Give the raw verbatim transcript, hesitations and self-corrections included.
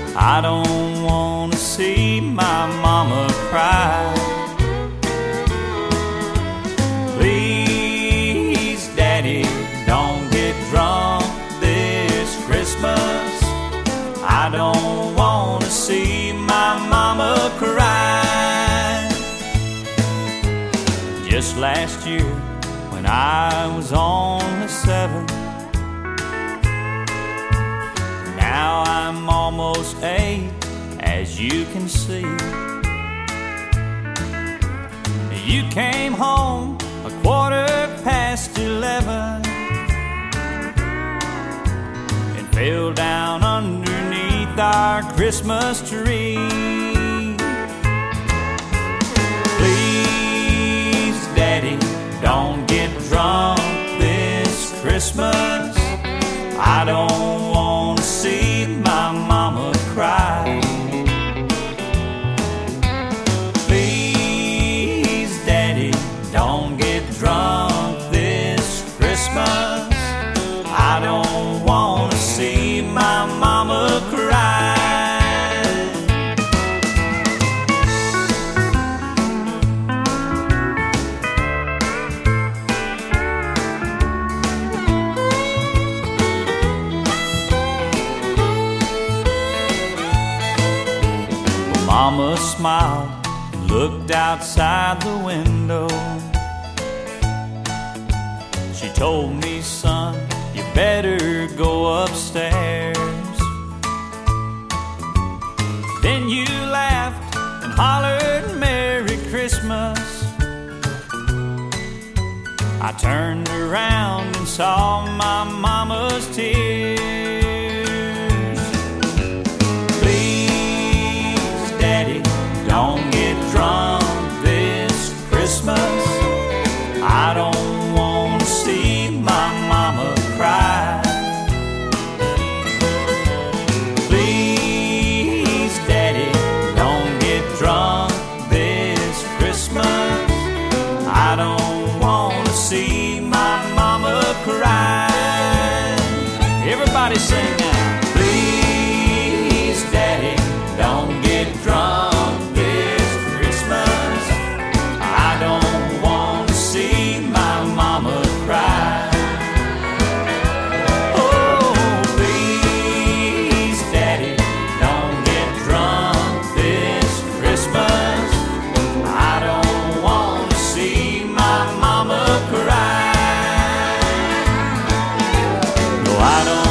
I don't want to see my mama cry. Please, Daddy, don't get drunk this Christmas. I don't want to see my mama cry. Just last year, when I was only seven, now I'm almost eight, as you can see. You came home a quarter past eleven and fell down underneath our Christmas tree. Please, Daddy, don't get drunk this Christmas. I don't want to see my mama cry. Please, Daddy, don't get drunk this Christmas. I don't want to see my mama cry. Mama smiled and looked outside the window. She told me, son, you better go upstairs. Then you laughed and hollered, Merry Christmas. I turned around and saw my mama's tears. Don't get drunk this Christmas. I don't want to see my mama cry. Please, Daddy, don't get drunk this Christmas. I don't want to see my mama cry. Everybody sing now. Please, Daddy, don't get drunk. I don't